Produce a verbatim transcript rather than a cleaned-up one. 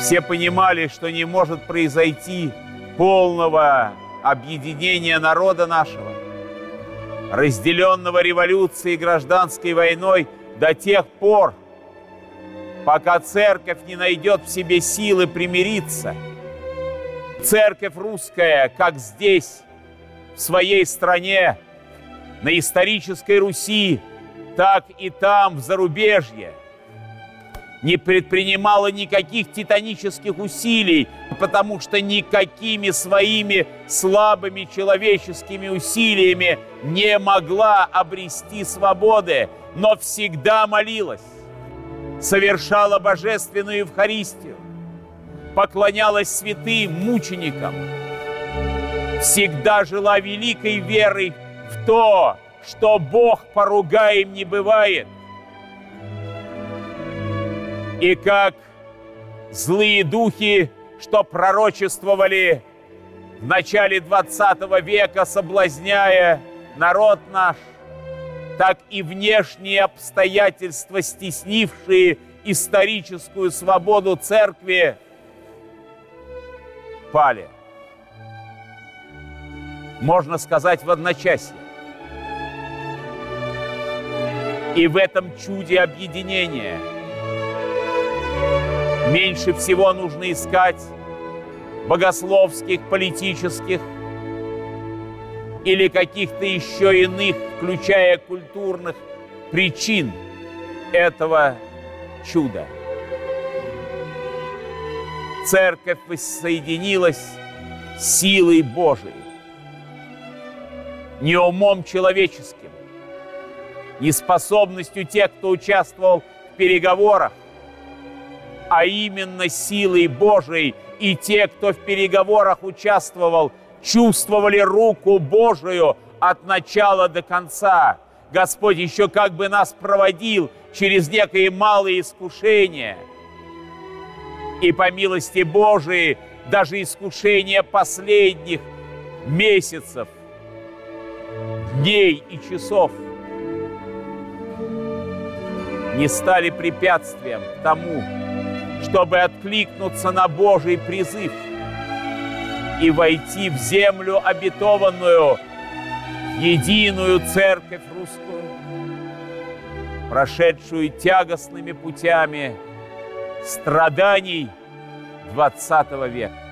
Все понимали, что не может произойти полного объединения народа нашего, разделенного революцией и гражданской войной до тех пор, пока церковь не найдет в себе силы примириться. Церковь русская, как здесь, в своей стране, на исторической Руси, так и там, в зарубежье, не предпринимала никаких титанических усилий, потому что никакими своими слабыми человеческими усилиями не могла обрести свободы, но всегда молилась, совершала божественную Евхаристию, поклонялась святым мученикам, всегда жила великой верой в то, что Бог поругаем не бывает. И как злые духи, что пророчествовали в начале двадцатого века, соблазняя народ наш, так и внешние обстоятельства, стеснившие историческую свободу церкви, пали. Можно сказать, в одночасье. И в этом чуде объединения меньше всего нужно искать богословских, политических или каких-то еще иных, включая культурных, причин этого чуда. Церковь воссоединилась силой Божией, не умом человеческим, не способностью тех, кто участвовал в переговорах, а именно силой Божией, и те, кто в переговорах участвовал, чувствовали руку Божию от начала до конца. Господь еще как бы нас проводил через некие малые искушения. И по милости Божией даже искушения последних месяцев, дней и часов не стали препятствием к тому, чтобы откликнуться на Божий призыв и войти в землю обетованную, единую церковь русскую, прошедшую тягостными путями страданий двадцатого века.